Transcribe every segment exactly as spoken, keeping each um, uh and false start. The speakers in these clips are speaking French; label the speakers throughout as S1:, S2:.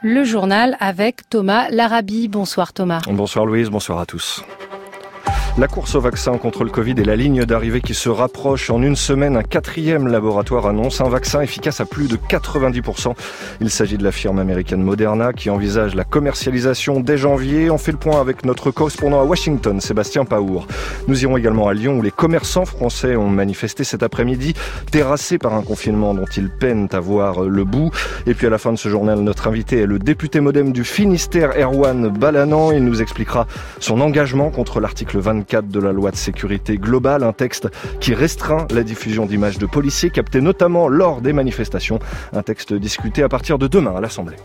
S1: Le journal avec Thomas Larabie. Bonsoir Thomas.
S2: Bonsoir Louise, bonsoir à tous. La course au vaccin contre le Covid et la ligne d'arrivée qui se rapproche. En une semaine, un quatrième laboratoire annonce un vaccin efficace à plus de quatre-vingt-dix pour cent. Il s'agit de la firme américaine Moderna qui envisage la commercialisation dès janvier. On fait le point avec notre correspondant à Washington, Sébastien Paour. Nous irons également à Lyon où les commerçants français ont manifesté cet après-midi, terrassés par un confinement dont ils peinent à voir le bout. Et puis à la fin de ce journal, notre invité est le député modem du Finistère, Erwan Balanant. Il nous expliquera son engagement contre l'article vingt-quatre de la loi de sécurité globale, un texte qui restreint la diffusion d'images de policiers captés notamment lors des manifestations. Un texte discuté à partir de demain à l'Assemblée.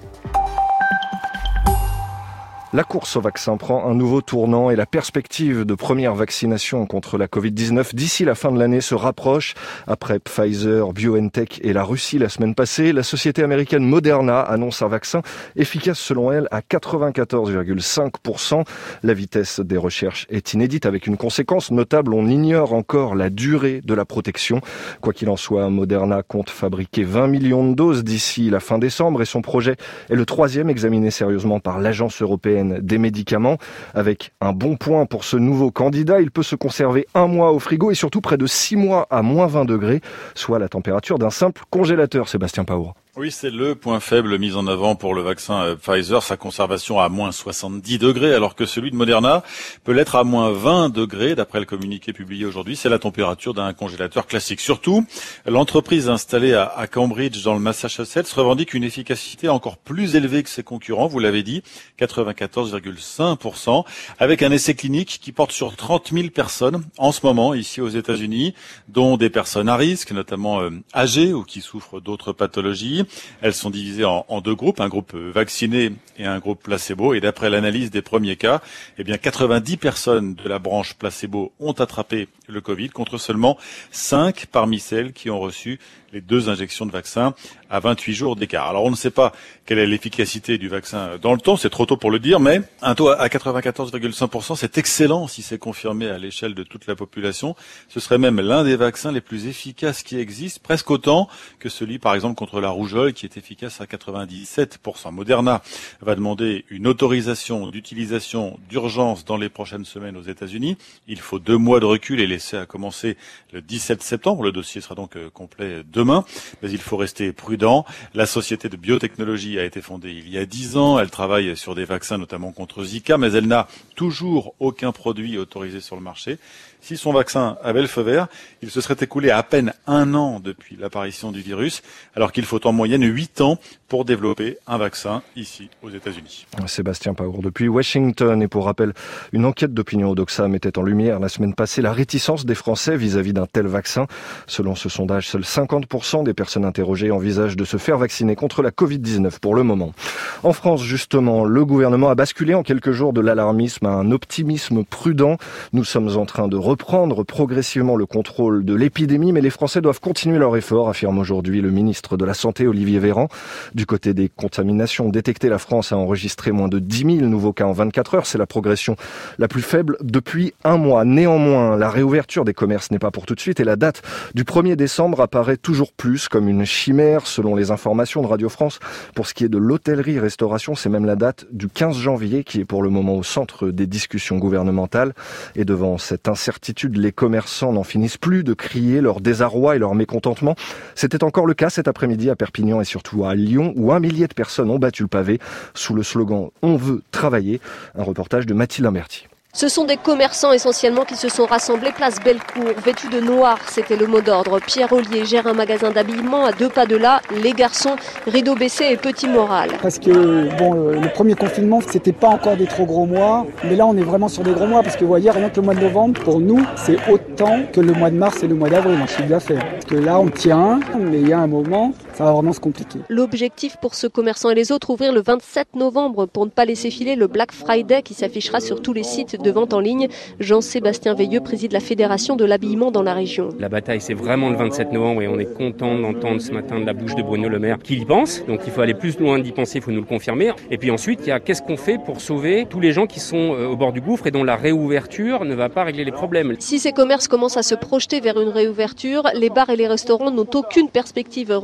S2: La course au vaccin prend un nouveau tournant et la perspective de première vaccination contre la covid dix-neuf d'ici la fin de l'année se rapproche. Après Pfizer, BioNTech et la Russie la semaine passée, la société américaine Moderna annonce un vaccin efficace selon elle à quatre-vingt-quatorze virgule cinq pour cent. La vitesse des recherches est inédite avec une conséquence notable, on ignore encore la durée de la protection. Quoi qu'il en soit, Moderna compte fabriquer vingt millions de doses d'ici la fin décembre et son projet est le troisième examiné sérieusement par l'Agence européenne des médicaments. Avec un bon point pour ce nouveau candidat, il peut se conserver un mois au frigo et surtout près de six mois à moins vingt degrés, soit la température d'un simple congélateur. Sébastien Paour.
S3: Oui, c'est le point faible mis en avant pour le vaccin Pfizer, sa conservation à moins soixante-dix degrés, alors que celui de Moderna peut l'être à moins vingt degrés, d'après le communiqué publié aujourd'hui. C'est la température d'un congélateur classique. Surtout, l'entreprise installée à Cambridge, dans le Massachusetts, revendique une efficacité encore plus élevée que ses concurrents, vous l'avez dit, quatre-vingt-quatorze virgule cinq pour cent, avec un essai clinique qui porte sur trente mille personnes en ce moment, ici aux États-Unis, dont des personnes à risque, notamment euh, âgées ou qui souffrent d'autres pathologies. Elles sont divisées en, en deux groupes, un groupe vacciné et un groupe placebo. Et d'après l'analyse des premiers cas, eh bien quatre-vingt-dix personnes de la branche placebo ont attrapé le Covid, contre seulement cinq parmi celles qui ont reçu les deux injections de vaccin à vingt-huit jours d'écart. Alors on ne sait pas quelle est l'efficacité du vaccin dans le temps, c'est trop tôt pour le dire, mais un taux à quatre-vingt-quatorze virgule cinq pour cent, c'est excellent si c'est confirmé à l'échelle de toute la population. Ce serait même l'un des vaccins les plus efficaces qui existent, presque autant que celui par exemple contre la rougeole qui est efficace à quatre-vingt-dix-sept pour cent. Moderna va demander une autorisation d'utilisation d'urgence dans les prochaines semaines aux États-Unis. Il faut deux mois de recul et l'essai a commencé le dix-sept septembre. Le dossier sera donc complet demain, mais il faut rester prudent. La société de biotechnologie a été fondée il y a dix ans. Elle travaille sur des vaccins, notamment contre Zika, mais elle n'a toujours aucun produit autorisé sur le marché. Si son vaccin avait le feu vert, il se serait écoulé à peine un an depuis l'apparition du virus, alors qu'il faut en moyenne huit ans pour développer un vaccin ici aux États-Unis.
S2: Sébastien Paour depuis Washington. Et pour rappel, une enquête d'opinion Odoxa mettait en lumière la semaine passée la réticence des Français vis-à-vis d'un tel vaccin. Selon ce sondage, seuls cinquante pour cent des personnes interrogées envisagent de se faire vacciner contre la covid dix-neuf pour le moment. En France, justement, le gouvernement a basculé en quelques jours de l'alarmisme à un optimisme prudent. Nous sommes en train de reprendre progressivement le contrôle de l'épidémie, mais les Français doivent continuer leur effort, affirme aujourd'hui le ministre de la Santé, Olivier Véran. Du côté des contaminations détectées, la France a enregistré moins de dix mille nouveaux cas en vingt-quatre heures. C'est la progression la plus faible depuis un mois. Néanmoins, la réouverture des commerces n'est pas pour tout de suite et la date du premier décembre apparaît toujours plus comme une chimère, selon les informations de Radio France. Pour ce qui est de l'hôtellerie-restauration, c'est même la date du quinze janvier qui est pour le moment au centre des discussions gouvernementales. Et devant cette incertitude, les commerçants n'en finissent plus de crier leur désarroi et leur mécontentement. C'était encore le cas cet après-midi à Perpignan et surtout à Lyon, où un millier de personnes ont battu le pavé sous le slogan « On veut travailler ». Un reportage de Mathilde Imberti.
S4: Ce sont des commerçants essentiellement qui se sont rassemblés place Bellecour, vêtus de noir, c'était le mot d'ordre. Pierre Ollier gère un magasin d'habillement à deux pas de là, les garçons, rideau baissé et petit moral.
S5: Parce que bon, le premier confinement, c'était pas encore des trop gros mois, mais là on est vraiment sur des gros mois parce que vous voyez, rien que le mois de novembre, pour nous, c'est autant que le mois de mars et le mois d'avril en chiffre d'affaires. Parce que là on tient, mais il y a un moment, ça va vraiment se compliquer.
S4: L'objectif pour ce commerçant et les autres, ouvrir le vingt-sept novembre pour ne pas laisser filer le Black Friday qui s'affichera sur tous les sites de vente en ligne. Jean-Sébastien Veilleux préside la Fédération de l'habillement dans la région.
S6: La bataille, c'est vraiment le vingt-sept novembre et on est content d'entendre ce matin de la bouche de Bruno Le Maire qu'il y pense. Donc il faut aller plus loin d'y penser, il faut nous le confirmer. Et puis ensuite, il y a qu'est-ce qu'on fait pour sauver tous les gens qui sont au bord du gouffre et dont la réouverture ne va pas régler les problèmes.
S4: Si ces commerces commencent à se projeter vers une réouverture, les bars et les restaurants n'ont aucune perspective, regrette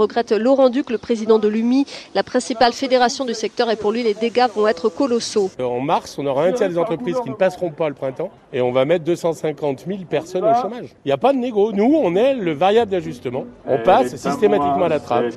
S4: Laurent Duc, le président de l'U M I, la principale fédération du secteur, et pour lui, les dégâts vont être colossaux.
S7: En mars, on aura un tiers des entreprises qui ne passeront pas le printemps et on va mettre deux cent cinquante mille personnes au chômage. Il n'y a pas de négo. Nous, on est le variable d'ajustement. On passe systématiquement à la trappe.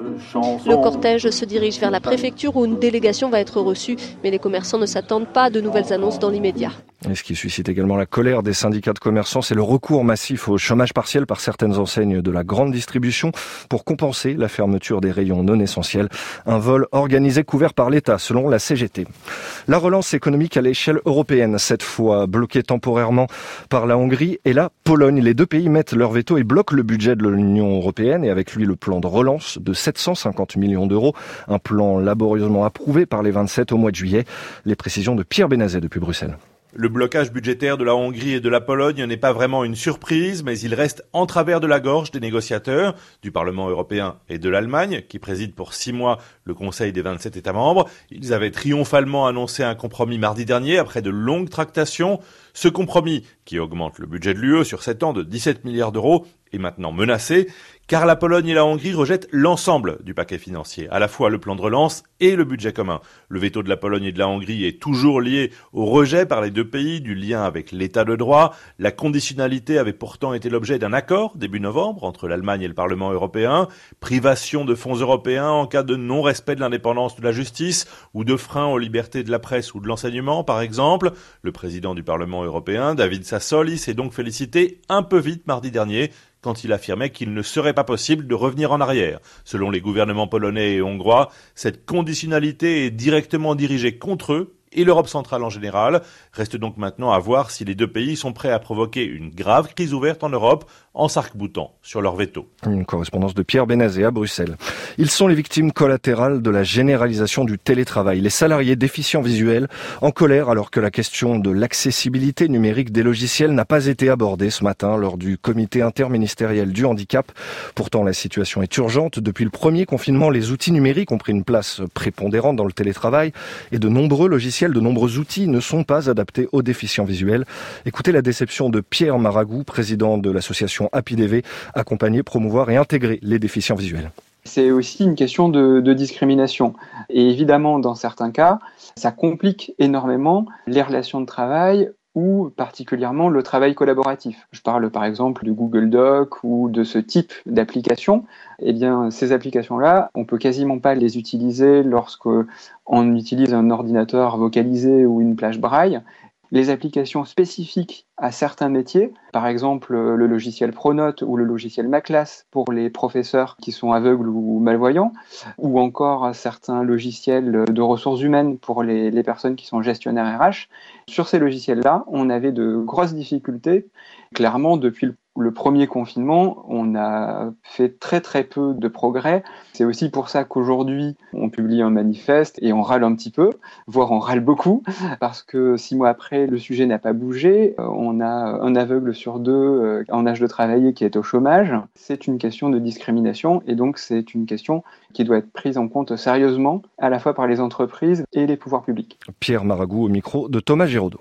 S4: Le cortège se dirige vers la préfecture où une délégation va être reçue, mais les commerçants ne s'attendent pas à de nouvelles annonces dans l'immédiat.
S2: Et ce qui suscite également la colère des syndicats de commerçants, c'est le recours massif au chômage partiel par certaines enseignes de la grande distribution pour compenser la fermeture des rayons non essentiels. Un vol organisé couvert par l'État, selon la C G T. La relance économique à l'échelle européenne, cette fois bloquée temporairement par la Hongrie et la Pologne. Les deux pays mettent leur veto et bloquent le budget de l'Union européenne et avec lui le plan de relance de sept cent cinquante millions d'euros. Un plan laborieusement approuvé par les vingt-sept au mois de juillet. Les précisions de Pierre Benazet depuis Bruxelles.
S8: Le blocage budgétaire de la Hongrie et de la Pologne n'est pas vraiment une surprise, mais il reste en travers de la gorge des négociateurs du Parlement européen et de l'Allemagne, qui préside pour six mois le Conseil des vingt-sept États membres. Ils avaient triomphalement annoncé un compromis mardi dernier après de longues tractations. Ce compromis, qui augmente le budget de l'U E sur sept ans de dix-sept milliards d'euros, est maintenant menacé, car la Pologne et la Hongrie rejettent l'ensemble du paquet financier, à la fois le plan de relance et le budget commun. Le veto de la Pologne et de la Hongrie est toujours lié au rejet par les deux pays du lien avec l'état de droit. La conditionnalité avait pourtant été l'objet d'un accord début novembre entre l'Allemagne et le Parlement européen. Privation de fonds européens en cas de non-respect de l'indépendance de la justice ou de frein aux libertés de la presse ou de l'enseignement, par exemple. Le président du Parlement européen, David Sassoli, s'est donc félicité un peu vite mardi dernier quand il affirmait qu'il ne serait pas possible de revenir en arrière. Selon les gouvernements polonais et hongrois, cette conditionnalité est directement dirigée contre eux et l'Europe centrale en général. Reste donc maintenant à voir si les deux pays sont prêts à provoquer une grave crise ouverte en Europe en s'arc-boutant sur leur veto.
S2: Une correspondance de Pierre Benazet à Bruxelles. Ils sont les victimes collatérales de la généralisation du télétravail. Les salariés déficients visuels en colère alors que la question de l'accessibilité numérique des logiciels n'a pas été abordée ce matin lors du comité interministériel du handicap. Pourtant, la situation est urgente. Depuis le premier confinement, les outils numériques ont pris une place prépondérante dans le télétravail et de nombreux logiciels, de nombreux outils ne sont pas adaptés aux déficients visuels. Écoutez la déception de Pierre Maragou, président de l'association Happy D V, accompagner, promouvoir et intégrer les déficients visuels.
S9: C'est aussi une question de, de discrimination. Et évidemment, dans certains cas, ça complique énormément les relations de travail ou particulièrement le travail collaboratif. Je parle par exemple du Google Doc ou de ce type d'application. Eh bien, ces applications-là, on peut quasiment pas les utiliser lorsqu'on utilise un ordinateur vocalisé ou une plage braille. Les applications spécifiques à certains métiers, par exemple le logiciel Pronote ou le logiciel Maclass pour les professeurs qui sont aveugles ou malvoyants, ou encore certains logiciels de ressources humaines pour les, les personnes qui sont gestionnaires R H. Sur ces logiciels-là, on avait de grosses difficultés. Clairement, depuis le Le premier confinement, on a fait très très peu de progrès. C'est aussi pour ça qu'aujourd'hui, on publie un manifeste et on râle un petit peu, voire on râle beaucoup, parce que six mois après, le sujet n'a pas bougé. On a un aveugle sur deux en âge de travailler qui est au chômage. C'est une question de discrimination et donc c'est une question qui doit être prise en compte sérieusement, à la fois par les entreprises et les pouvoirs publics.
S2: Pierre Maragou au micro de Thomas Giraudot.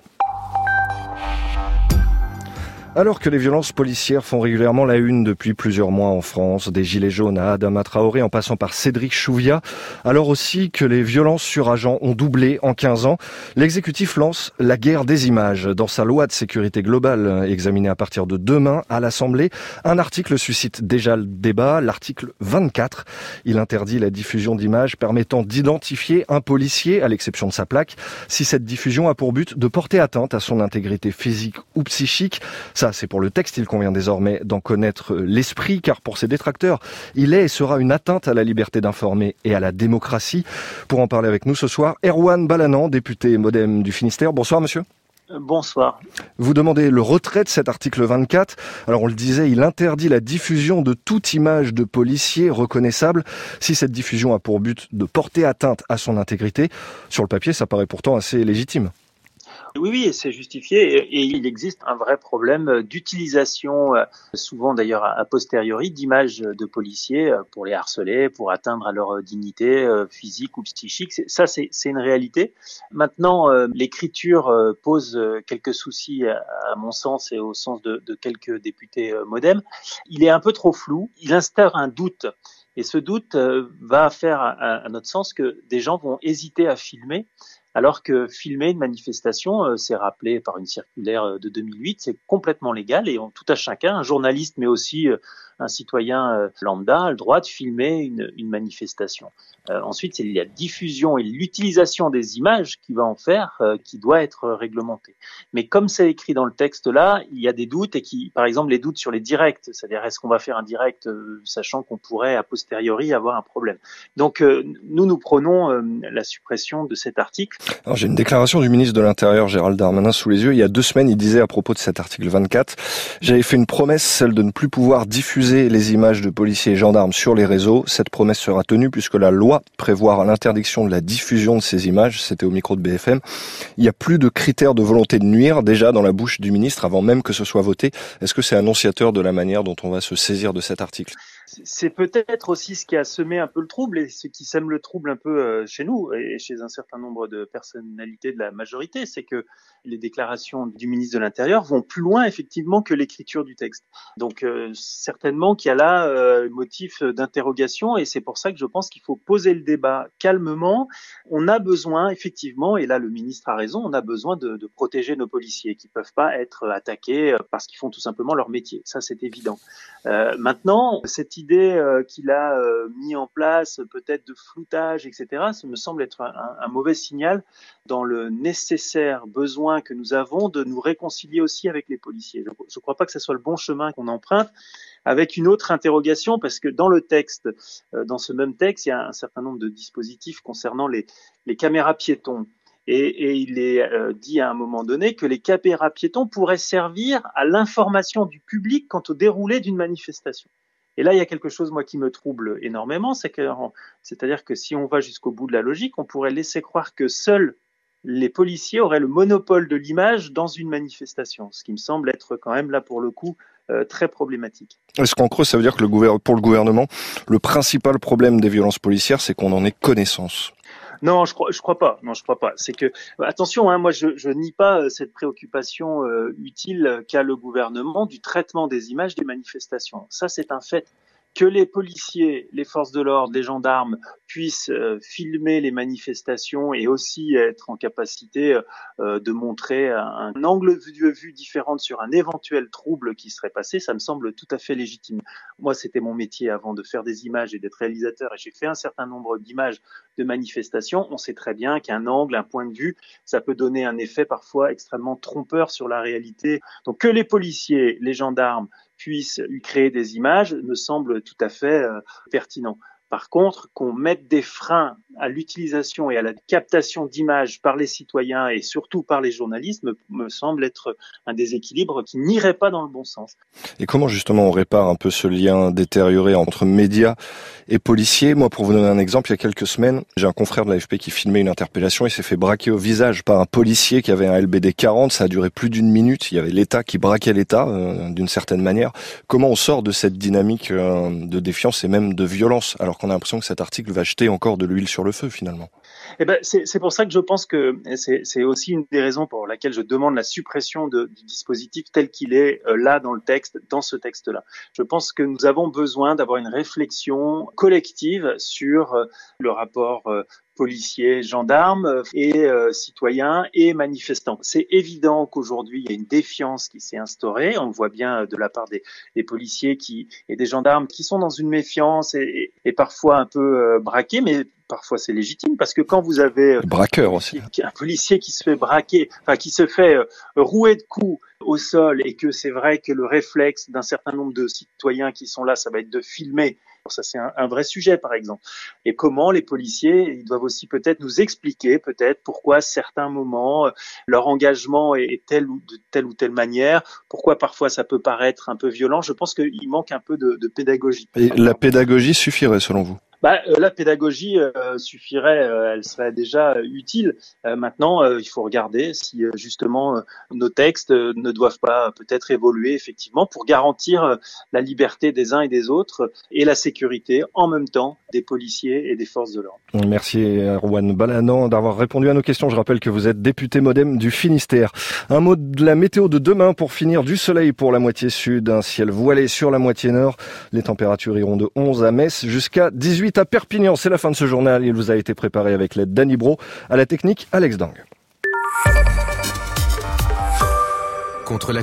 S2: Alors que les violences policières font régulièrement la une depuis plusieurs mois en France, des gilets jaunes à Adama Traoré en passant par Cédric Chouviat, alors aussi que les violences sur agents ont doublé en quinze ans, l'exécutif lance la guerre des images. Dans sa loi de sécurité globale, examinée à partir de demain à l'Assemblée, un article suscite déjà le débat, l'article vingt-quatre. Il interdit la diffusion d'images permettant d'identifier un policier, à l'exception de sa plaque, si cette diffusion a pour but de porter atteinte à son intégrité physique ou psychique. Ça, c'est pour le texte, il convient désormais d'en connaître l'esprit, car pour ses détracteurs, il est et sera une atteinte à la liberté d'informer et à la démocratie. Pour en parler avec nous ce soir, Erwan Balanan, député Modem du Finistère. Bonsoir monsieur.
S10: Bonsoir.
S2: Vous demandez le retrait de cet article vingt-quatre. Alors on le disait, il interdit la diffusion de toute image de policier reconnaissable si cette diffusion a pour but de porter atteinte à son intégrité. Sur le papier, ça paraît pourtant assez légitime.
S10: Oui, oui, c'est justifié et il existe un vrai problème d'utilisation, souvent d'ailleurs a posteriori, d'images de policiers pour les harceler, pour atteindre à leur dignité physique ou psychique. Ça, c'est, c'est une réalité. Maintenant, l'écriture pose quelques soucis à mon sens et au sens de, de quelques députés Modem. Il est un peu trop flou, il instaure un doute Et ce doute euh, va faire, à, à notre sens, que des gens vont hésiter à filmer, alors que filmer une manifestation, euh, c'est rappelé par une circulaire de deux mille huit, c'est complètement légal et on, tout à chacun, un journaliste mais aussi euh, un citoyen euh, lambda, a le droit de filmer une, une manifestation. Euh, ensuite, c'est la diffusion et l'utilisation des images qui va en faire, euh, qui doit être réglementée. Mais comme c'est écrit dans le texte là, il y a des doutes et qui, par exemple, les doutes sur les directs, c'est-à-dire est-ce qu'on va faire un direct euh, sachant qu'on pourrait a posteriori avoir un problème. Donc euh, nous, nous prenons euh, la suppression de cet article.
S2: Alors, j'ai une déclaration du ministre de l'Intérieur, Gérald Darmanin, sous les yeux. Il y a deux semaines, il disait à propos de cet article vingt-quatre, « J'avais fait une promesse, celle de ne plus pouvoir diffuser les images de policiers et gendarmes sur les réseaux. Cette promesse sera tenue puisque la loi prévoit l'interdiction de la diffusion de ces images. » C'était au micro de B F M. Il n'y a plus de critères de volonté de nuire déjà dans la bouche du ministre avant même que ce soit voté. Est-ce que c'est annonciateur de la manière dont on va se saisir de cet article ?
S10: C'est peut-être aussi ce qui a semé un peu le trouble et ce qui sème le trouble un peu chez nous et chez un certain nombre de personnalités de la majorité, c'est que les déclarations du ministre de l'Intérieur vont plus loin effectivement que l'écriture du texte. Donc euh, certainement qu'il y a là euh, motif d'interrogation et c'est pour ça que je pense qu'il faut poser le débat calmement. On a besoin effectivement, et là le ministre a raison, on a besoin de, de protéger nos policiers qui peuvent pas être attaqués parce qu'ils font tout simplement leur métier. Ça c'est évident. Euh, maintenant, cette idée euh, qu'il a euh, mis en place, peut-être de floutage, et cetera, ça me semble être un, un mauvais signal dans le nécessaire besoin que nous avons de nous réconcilier aussi avec les policiers. Je ne crois pas que ce soit le bon chemin qu'on emprunte, avec une autre interrogation, parce que dans le texte, euh, dans ce même texte, il y a un certain nombre de dispositifs concernant les, les caméras piétons. Et, et il est euh, dit à un moment donné que les caméras piétons pourraient servir à l'information du public quant au déroulé d'une manifestation. Et là, il y a quelque chose, moi, qui me trouble énormément, c'est que, c'est-à-dire que si on va jusqu'au bout de la logique, on pourrait laisser croire que seuls les policiers auraient le monopole de l'image dans une manifestation, ce qui me semble être quand même, là, pour le coup, euh, très problématique.
S2: Est-ce qu'en creux, ça veut dire que le gouver- pour le gouvernement, le principal problème des violences policières, c'est qu'on en ait connaissance ?
S10: Non, je crois, je crois pas. Non, je crois pas. C'est que, attention, hein, moi, je, je nie pas cette préoccupation euh, utile qu'a le gouvernement du traitement des images des manifestations. Ça, c'est un fait. Que les policiers, les forces de l'ordre, les gendarmes puissent euh, filmer les manifestations et aussi être en capacité euh, de montrer un, un angle de vue différent sur un éventuel trouble qui serait passé, ça me semble tout à fait légitime. Moi, c'était mon métier avant de faire des images et d'être réalisateur et j'ai fait un certain nombre d'images de manifestations. On sait très bien qu'un angle, un point de vue, ça peut donner un effet parfois extrêmement trompeur sur la réalité. Donc que les policiers, les gendarmes puissent créer des images me semble tout à fait euh, pertinent. Par contre, qu'on mette des freins à l'utilisation et à la captation d'images par les citoyens et surtout par les journalistes me, me semble être un déséquilibre qui n'irait pas dans le bon sens.
S2: Et comment justement on répare un peu ce lien détérioré entre médias et policiers ? Moi, pour vous donner un exemple, il y a quelques semaines, j'ai un confrère de l'A F P qui filmait une interpellation et s'est fait braquer au visage par un policier qui avait un L B D quarante. Ça a duré plus d'une minute. Il y avait l'État qui braquait l'État euh, d'une certaine manière. Comment on sort de cette dynamique euh, de défiance et même de violence alors qu'on a l'impression que cet article va jeter encore de l'huile sur le feu finalement ?
S10: Eh ben, c'est, c'est pour ça que je pense que c'est, c'est aussi une des raisons pour laquelle je demande la suppression de, du dispositif tel qu'il est euh, là dans le texte, dans ce texte-là. Je pense que nous avons besoin d'avoir une réflexion collective sur euh, le rapport euh, policiers, gendarmes et euh, citoyens et manifestants. C'est évident qu'aujourd'hui, il y a une défiance qui s'est instaurée. On le voit bien de la part des, des policiers qui, et des gendarmes qui sont dans une méfiance et, et, et parfois un peu euh, braqués, mais parfois c'est légitime parce que quand vous avez
S2: braqueur aussi.
S10: un policier qui se fait braquer, enfin qui se fait euh, rouer de coups au sol et que c'est vrai que le réflexe d'un certain nombre de citoyens qui sont là, ça va être de filmer. Ça, c'est un, un vrai sujet, par exemple. Et comment les policiers, ils doivent aussi peut-être nous expliquer, peut-être, pourquoi à certains moments, leur engagement est, est tel ou de telle ou telle manière, pourquoi parfois ça peut paraître un peu violent. Je pense qu'il manque un peu de, de pédagogie.
S2: Et la pédagogie suffirait, selon vous ?
S10: Bah, euh, la pédagogie euh, suffirait, euh, elle serait déjà euh, utile. Euh, maintenant, euh, il faut regarder si euh, justement euh, nos textes euh, ne doivent pas euh, peut-être évoluer effectivement pour garantir euh, la liberté des uns et des autres et la sécurité en même temps des des policiers et des forces de l'ordre.
S2: Merci Erwan Balanan d'avoir répondu à nos questions. Je rappelle que vous êtes député MoDem du Finistère. Un mot de la météo de demain pour finir. Du soleil pour la moitié sud, un ciel voilé sur la moitié nord. Les températures iront de onze à Metz jusqu'à dix-huit à Perpignan. C'est la fin de ce journal. Il vous a été préparé avec l'aide d'Annie Bro. À la technique, Alex Dang.
S11: Contre la